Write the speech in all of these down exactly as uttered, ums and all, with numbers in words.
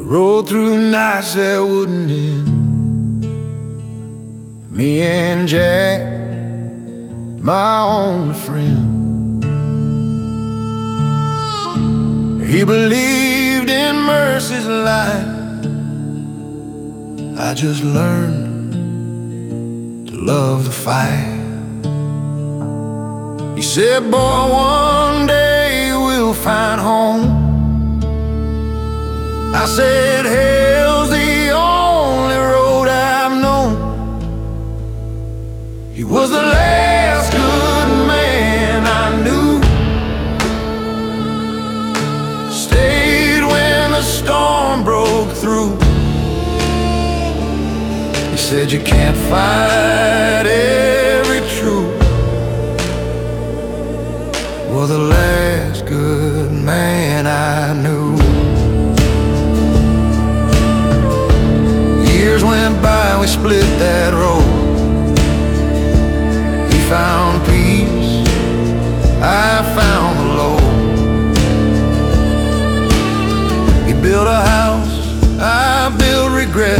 Rode through nights that wouldn't end. Me and Jack, my only friend. He believed in mercy's light. I just learned to love the fight. He said, boy, one day we'll find home. I said, hell's the only road I've known. He was the last good man I knew. Stayed when the storm broke through. He said, you can't fight every truth. Was the last good man I knew. Years went by, we split that road. He found peace, I found the Lord. He built a house, I built regret.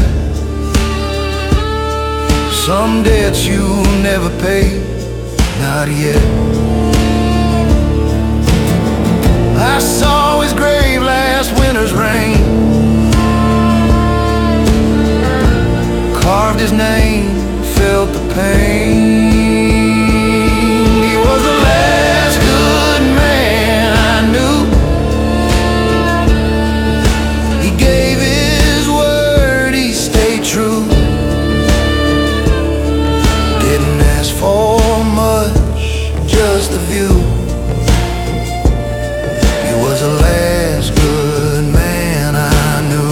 Some debts you'll never pay, not yet. I saw his grave last winter's rain. Carved his name, felt the pain. He was the last good man I knew. He gave his word, he stayed true. Didn't ask for much, just a view. He was the last good man I knew.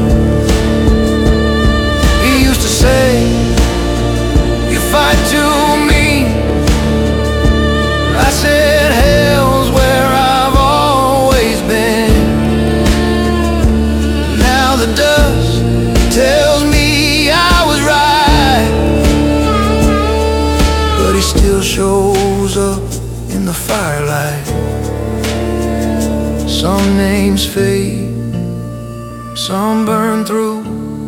Say, you fight too mean. I said, hell's where I've always been. Now the dust tells me I was right, but he still shows up in the firelight. Some names fade, some burn through,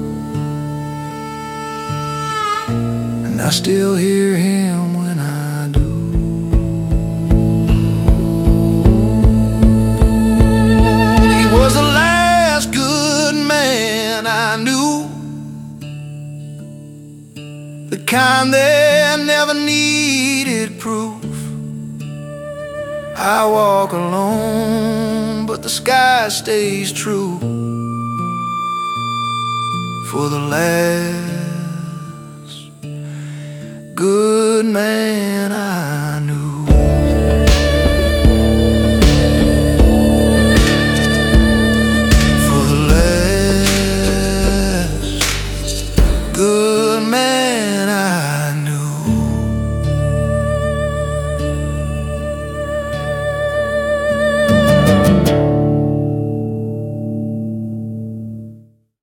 I still hear him when I do. He was the last good man I knew, the kind that never needed proof. I walk alone, but the sky stays true. For the last good man